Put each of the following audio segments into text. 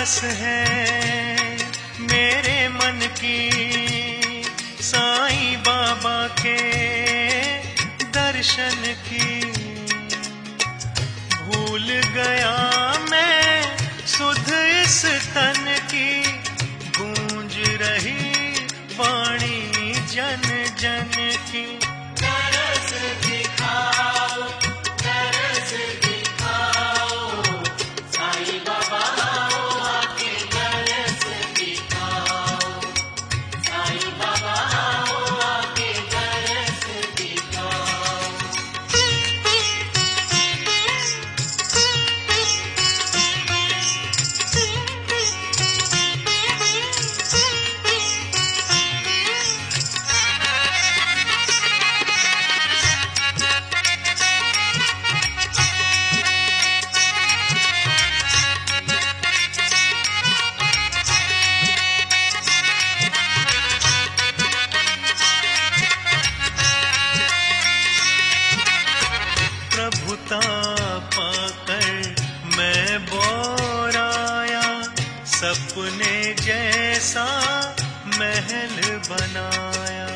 प्यास है मेरे मन की साईं बाबा के दर्शन की। भूल गया मैं सुध इस तन की, गूंज रही वाणी जन जन की। तरस दिखाओ, तरस दिखाओ, साईं बाबा आओ आके तरस दिखाओ, साईं बाबा आओ आके तरस दिखाओ। प्रभुता पाकर मैं बोराया, सपने जैसा महल बनाया।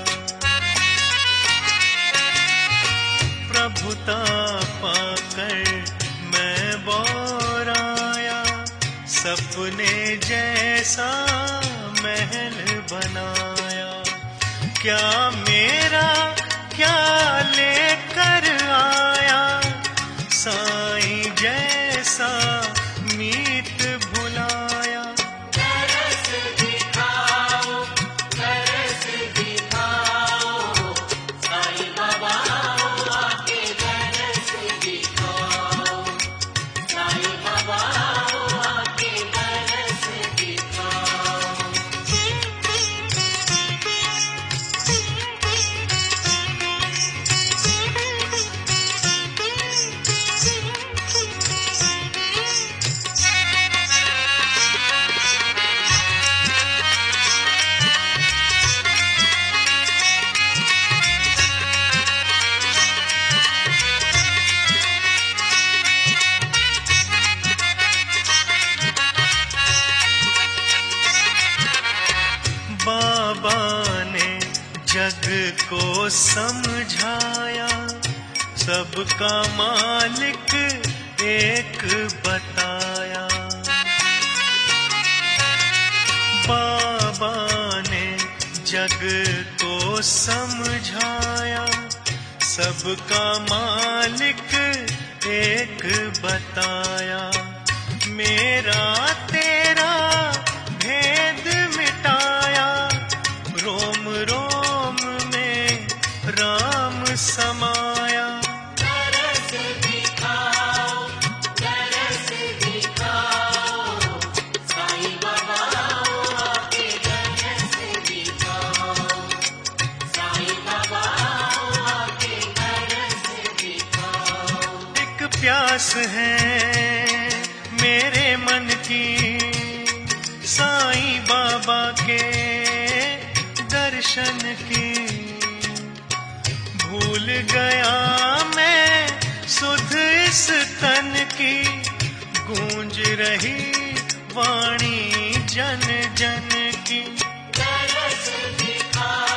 प्रभुता पाकर मैं बोराया, सपने जैसा महल बनाया। क्या मेरा क्या लेकर आया, साईं जैसा मीत भुलाया। तरस दिखाओ, तरस दिखाओ, साईं बाबा आओ आके तरस दिखाओ, साईं बाबा आओ आके तरस दिखाओ। बाबा ने जग को समझाया, सबका मालिक एक बताया। बाबा ने जग को समझाया, सबका मालिक एक बताया। मेरा तेरा भेद मिटाया, रोम रोम में राम समाया। तरस दिखाओ, तरस दिखाओ, साईं बाबा आओ आके तरस दिखाओ, साईं बाबा आओ आके तरस दिखाओ। एक प्यास है मेरे मन की साईं बाबा के दर्शन की। भूल गया मैं सुध इस तन की, गूंज रही वाणी जन जन की। तरस दिखाओ।